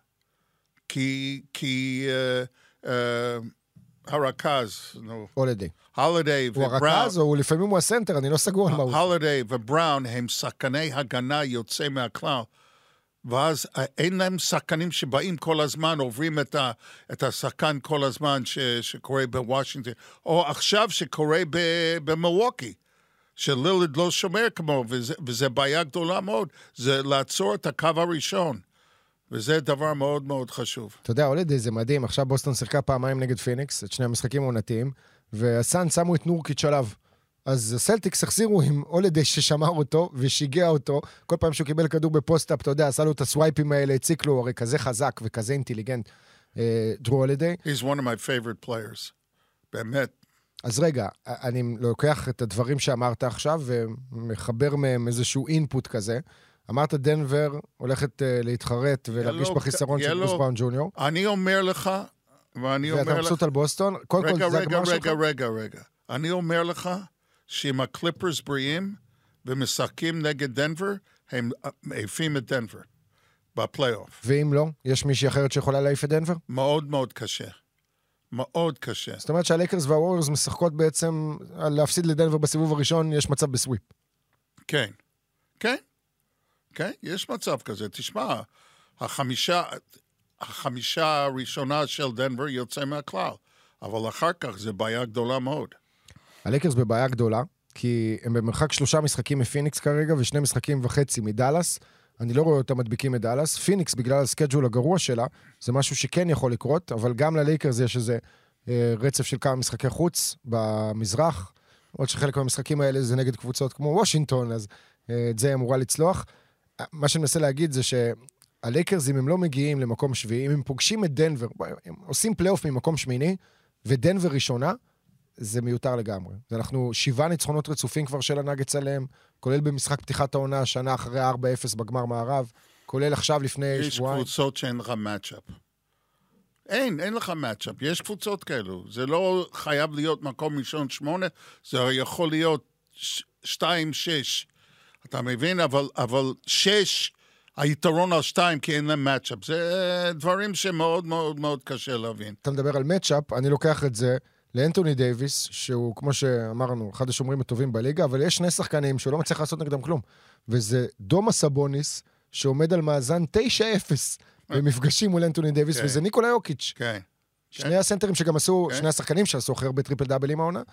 כי הרכז, הולידיי. הולידיי הוא הרכז או לפעמים הוא הסנטר, אני לא סגור על מה הוא. הולידיי ובראון הם שחקני הגנה יוצא מהכלל. ואז אין להם שחקנים שבאים כל הזמן, עוברים את השחקן כל הזמן שקורה בוושינגטון, או עכשיו שקורה במילווקי, שלילד לא שומר כמו, וזה בעיה גדולה מאוד, זה לעצור את הקו הראשון, וזה דבר מאוד מאוד חשוב. אתה יודע, הולידיי זה מדהים, עכשיו בוסטון שיחקה פעמיים נגד פיניקס, את שני המשחקים העונתיים, והסאן שמו את נורקיץ' עליו. אז הסלטיקס החזירו עם הולידיי ששמר אותו ושיגע אותו, כל פעם שהוא קיבל כדור בפוסט-אפ, אתה יודע, עשה לו את הסווייפים האלה, הציק לו, הרי כזה חזק וכזה אינטליגנט, דרו הולידיי. He's one of my favorite players, באמת. אז רגע, אני לוקח את הדברים שאמרת עכשיו, ומחבר מהם איזשהו אינפוט כזה. אמרת דנבר הולכת להתחרט ולהרגיש בחיסרון של ברוס בראון ג'וניור. אני אומר לך, ואני אומר לך... ואתה מבסוט על בוסטון? רגע. אני אומר לך, שאם הקליפרס בריאים ומשחקים נגד דנבר, הם מעיפים את דנבר בפלייאוף. ואם לא, יש מישהי אחרת שיכולה להעיף את דנבר? מאוד מאוד קשה. מאוד קשה. זאת אומרת שהלייקרס והווריורס משחקות בעצם על להפסיד לדנבר בסיבוב הראשון, יש מצב בסוויפ. כן, יש מצב כזה. תשמע, החמישה הראשונה של דנבר יוצא מהכלל, אבל אחר כך זה בעיה גדולה מאוד. הלייקרס בבעיה גדולה, כי הם במרחק 3 משחקים מפיניקס כרגע, ו2.5 משחקים מדלס. אני לא רואה אותם מדביקים מדלס. פיניקס, בגלל הסקייג'ול הגרוע שלה, זה משהו שכן יכול לקרות, אבל גם ללייקרס יש איזה רצף של כמה משחקי חוץ במזרח, עוד שחלק מהמשחקים האלה זה נגד קבוצות כמו וושינגטון, אז את זה אמורה לצלוח. מה שאני מנסה להגיד זה שהלייקרס, אם הם לא מגיעים למקום שביעי, אם הם פוגשים את דנבר, הם עושים פלייאוף ממקום שמיני, ודנבר ראשונה, זה מיותר לגמרי. אנחנו 7 ניצחונות רצופים כבר של הנאגטס עליהם, כולל במשחק פתיחת העונה, שנה אחרי 4-0 בגמר מערב, כולל עכשיו לפני שבועיים. יש קבוצות שאין לך מאצ'אפ. אין לך מאצ'אפ. יש קבוצות כאלו. זה לא חייב להיות מקום ראשון 8, זה יכול להיות 2-6. אתה מבין? אבל 6, היתרון על 2, כי אין להם מאצ'אפ. זה דברים שמאוד מאוד מאוד קשה להבין. אתה מדבר על מאצ'אפ, אני לוקח את זה לאנטוני דייביס, שהוא, כמו שאמרנו, אחד השומרים הטובים בליגה, אבל יש 2 שחקנים שהוא לא מצליח לעשות נגדם כלום. וזה דומה סבוניס, שעומד על מאזן 9-0 במפגשים מול אנטוני דייביס, וזה ניקולה יוקיץ'. שני הסנטרים שגם עשו, שני השחקנים שעשו אחר בטריפל דאבל עם העונה.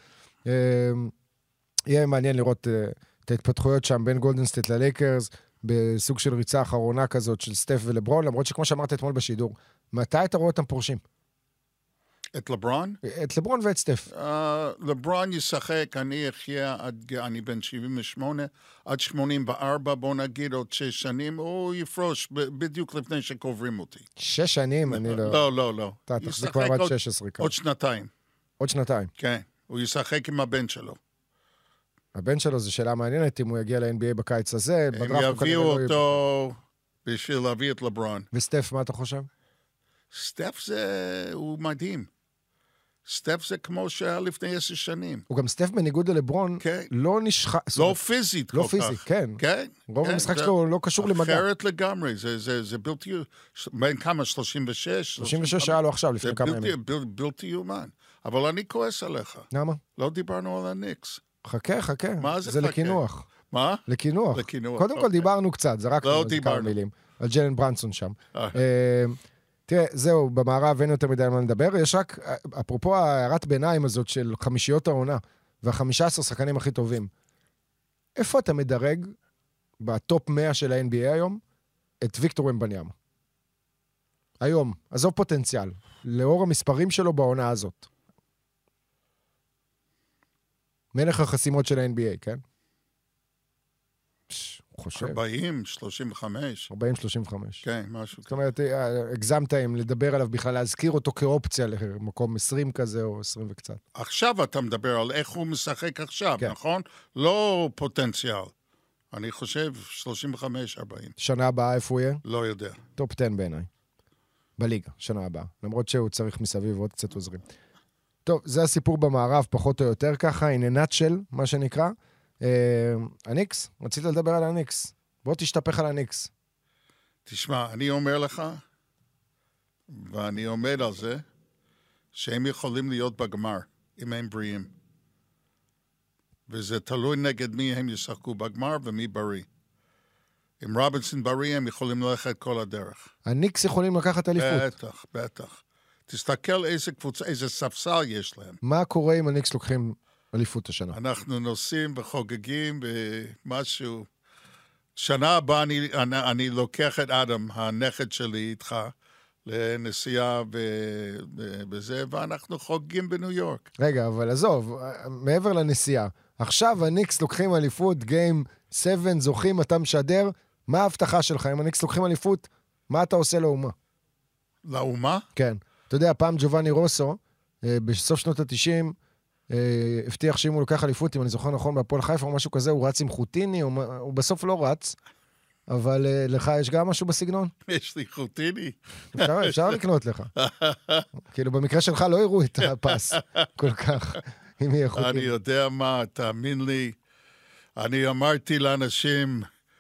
יהיה מעניין לראות את ההתפתחויות שם בין גולדן סטייט ללייקרס, בסוג של ריצה אחרונה כזאת של סטף ולברון, למרות שכמו שאמרת אתמול בשידור, מתי אתה רואה אותם פורשים? את לברון? את לברון ואת סטף. לברון ישחק, אני אחיה, אני בן 78, עד 84, בוא נגיד עוד 6 שנים, הוא יפרוש בדיוק לפני שקוברים אותי. 6 שנים? אני לא... לא. אתה תחזיק כבר עד 16. עוד 2 עוד 2. כן, הוא ישחק עם הבן שלו. הבן שלו זו שאלה מעניינת, אם הוא יגיע ל-NBA בקיץ הזה. הם יביאו אותו בשביל להביא את לברון. וסטף, מה אתה חושב? סטף הוא מדהים. סטף זה כמו שהיה לפני 10 שנים. הוא גם סטף בניגוד ללברון, לא נשחק... לא פיזית כל כך. לא פיזית, כן. כן. רוב המשחק שלו לא קשור למדע. אחרת לגמרי, זה בלתי... בין כמה? 36? 36 היה לו עכשיו, לפני כמה ימים. זה בלתי יומן. אבל אני כועס עליך. למה? לא דיברנו על הניקס. חכה. מה זה זה חכה? לקינוח. מה? לקינוח. לקינוח. קודם כל דיברנו קצת, זרקנו לא כמה דיברנו. מילים. על ג'לן ברנסון שם. תראה, זהו, במערב אין יותר מדי מה לדבר. יש רק, אפרופו הערת ביניים הזאת של 50 העונה, וה-15 שחקנים הכי טובים. איפה אתה מדרג בטופ 100 של ה-NBA היום את ויקטור ומבניאמה? היום, עזוב פוטנציאל, לאור המספרים שלו בעונה הזאת. מלך החסימות של ה-NBA, כן? חושב. 40, 35. 40, 35. כן, משהו. זאת אומרת, הגזמת אם לדבר עליו בכלל, להזכיר אותו כאופציה למקום 20 כזה, או 20 וקצת. עכשיו אתה מדבר על איך הוא משחק עכשיו, כן. נכון? לא פוטנציאל. אני חושב 35, 40. שנה הבאה איפה הוא יהיה? לא יודע. טופ 10 בעיניי. בליגה, שנה הבאה. למרות שהוא צריך מסביב עוד קצת עוזרים. טוב, זה הסיפור במערב, פחות או יותר ככה, in a nutshell, מה שנקרא. הניקס, רצית לדבר על הניקס. בוא תשתפך על הניקס. תשמע, אני אומר לך, ואני עומד על זה, שהם יכולים להיות בגמר, אם הם בריאים. וזה תלוי נגד מי הם ישחקו בגמר ומי בריא. אם רובינסון בריא, הם יכולים ללכת כל הדרך. הניקס יכולים לקחת אליפות. בטח. תסתכל איזה קבוצה, איזה ספסל יש להם. מה קורה אם הניקס לוקחים אליפות השנה? אנחנו נוסעים וחוגגים במשהו. שנה הבאה אני לוקח את אדם, הנכד שלי איתך, לנסיעה בזה, ואנחנו חוגגים בניו יורק. רגע, אבל עזוב, מעבר לנסיעה, עכשיו הניקס לוקחים אליפות, גיים 7, זוכים, אתה משדר, מה ההבטחה שלך? אם הניקס לוקחים אליפות, מה אתה עושה לאומה? לאומה? כן. אתה יודע, פעם ג'ובאני רוסו, בסוף שנות ה-90, הבטיח שאם הוא לוקח אליפות, אם אני זוכר נכון, בהפועל חיפה או משהו כזה, הוא רץ עם חוטיני, הוא בסוף לא רץ, אבל לך יש גם משהו בסגנון? יש לי חוטיני. אפשר לקנות לך. כאילו, במקרה שלך לא יראו את הפס כל כך, אם יהיה חוטיני. אני יודע מה, תאמין לי, אני אמרתי לאנשים,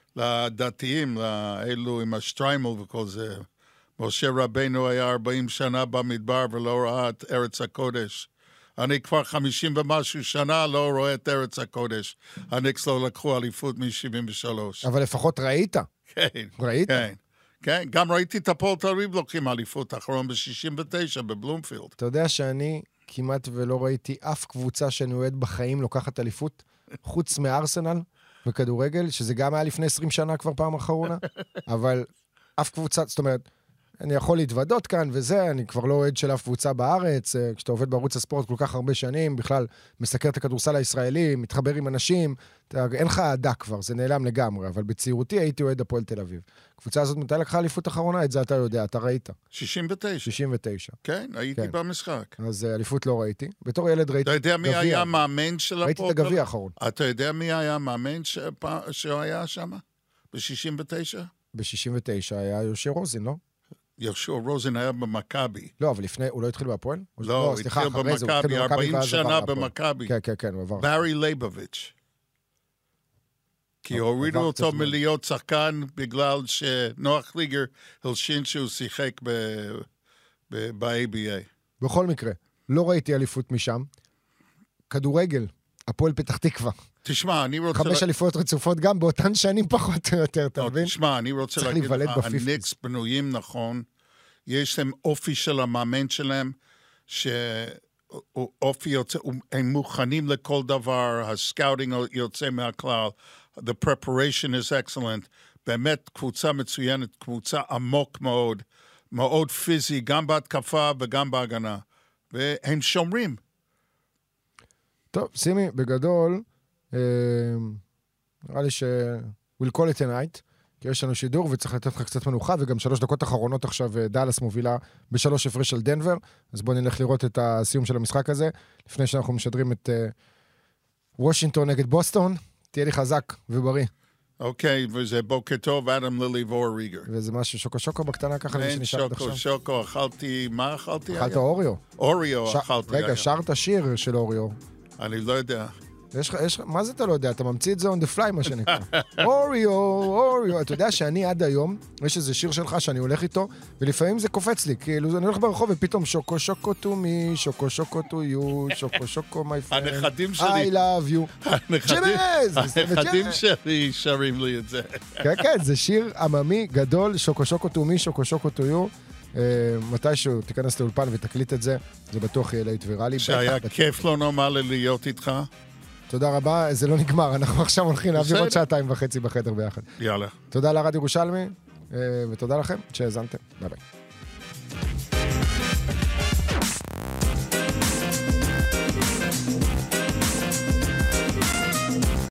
לדתיים, לאלו עם השטריימל וכל זה, משה רבנו היה 40 שנה במדבר ולא ראה את ארץ הקודש. אני כבר 50 ומשהו שנה לא רואה את ארץ הקודש. הניקס לא לקחו אליפות מ-73. אבל לפחות ראית. כן. ראית? כן, גם ראיתי את הפועל תל אביב לוקחים אליפות האחרון ב-69 בבלומפילד. אתה יודע שאני כמעט ולא ראיתי אף קבוצה שאני אוהד בחיים לוקחת אליפות, חוץ מארסנל בכדורגל, שזה גם היה לפני 20 שנה כבר פעם אחרונה, אבל אף קבוצה, זאת אומרת, אני יכול להתוודות כאן וזה, אני כבר לא אוהד של אף קבוצה בארץ, כשאתה עובד בערוץ הספורט כל כך הרבה שנים, בכלל מסקר את הכדורסל הישראלי, מתחבר עם אנשים, אין לך אהדה כבר, זה נעלם לגמרי, אבל בצעירותי הייתי אוהד הפועל תל אביב. הקבוצה הזאת מתי לקחה אליפות אחרונה? את זה אתה יודע, אתה ראית. 69. 69. כן, הייתי במשחק. אז אליפות לא ראיתי. בתור ילד ראיתי גביע. אתה יודע מי היה מאמן של הפועל? ראיתי את הגביע האחרון. אתה יודע מי היה מאמן שהיה שם? ב-69? ב-69 היה יושב רוזין, לא? יהושע רוזן היה במכבי. לא, אבל לפני, הוא לא התחיל בהפועל? לא, הוא התחיל במכבי, 40 שנה במכבי. כן, הוא עבר. ברי לייבוביץ'. כי הורידו אותו מלהיות שחקן בגלל שנוח ליגר הלשין שהוא שיחק ב-ABA. בכל מקרה, לא ראיתי אליפות משם. כדורגל, הפועל פתח תקווה. תשמע, אני רוצה... 5 אליפויות רצופות גם באותן שנים פחות או יותר, אתה מבין? תשמע, אני רוצה להגיד לך, הניקס בנויים נכון, יש להם אופי של המאמן שלהם, שאופי יוצא, הם מוכנים לכל דבר, הסקאוטינג יוצא מהכלל, the preparation is excellent, באמת קבוצה מצוינת, קבוצה עמוק מאוד, מאוד פיזי, גם בהתקפה וגם בהגנה. והם שומרים. טוב, שימי, בגדול, נראה לי we'll call it a night, כי יש לנו שידור וצריך לתת לך קצת מנוחה, וגם 3 דקות אחרונות עכשיו דאלאס מובילה ב3 הפרש של דנבר, אז בואו נלך לראות את הסיום של המשחק הזה, לפני שאנחנו משדרים את וושינגטון נגד בוסטון, תהיה לי חזק ובריא. אוקיי, וזה בוקר טוב, אדם לילי ואור ריגר. וזה משהו שוקו בקטנה ככה למי שנשאר עד עכשיו. שוקו, אכלתי, מה אכלתי? אכלת אוריו. אוריו אכלתי. רגע, שרת שיר של אוריו. אני לא יודע. מה זה אתה לא יודע? אתה ממציא את זה on the fly, מה שנקרא. אוריו. אתה יודע שאני עד היום, יש איזה שיר שלך שאני הולך איתו, ולפעמים זה קופץ לי, כאילו אני הולך ברחוב ופתאום שוקו to me, שוקו to you, שוקו my friend. הנכדים שלי. I love you. הנכדים שלי שרים לי את זה. כן, זה שיר עממי גדול, שוקו to me, שוקו to you. מתישהו תיכנס לאולפן ותקליט את זה, זה בטוח יהיה להיט ויראלי. שהיה כיף לא נורמלי להיות איתך. תודה רבה, זה לא נגמר, אנחנו עכשיו הולכים להעביר עוד 2.5 בחדר ביחד. יאללה. תודה לרדיו ירושלמי, ותודה לכם שהאזנתם. ביי ביי.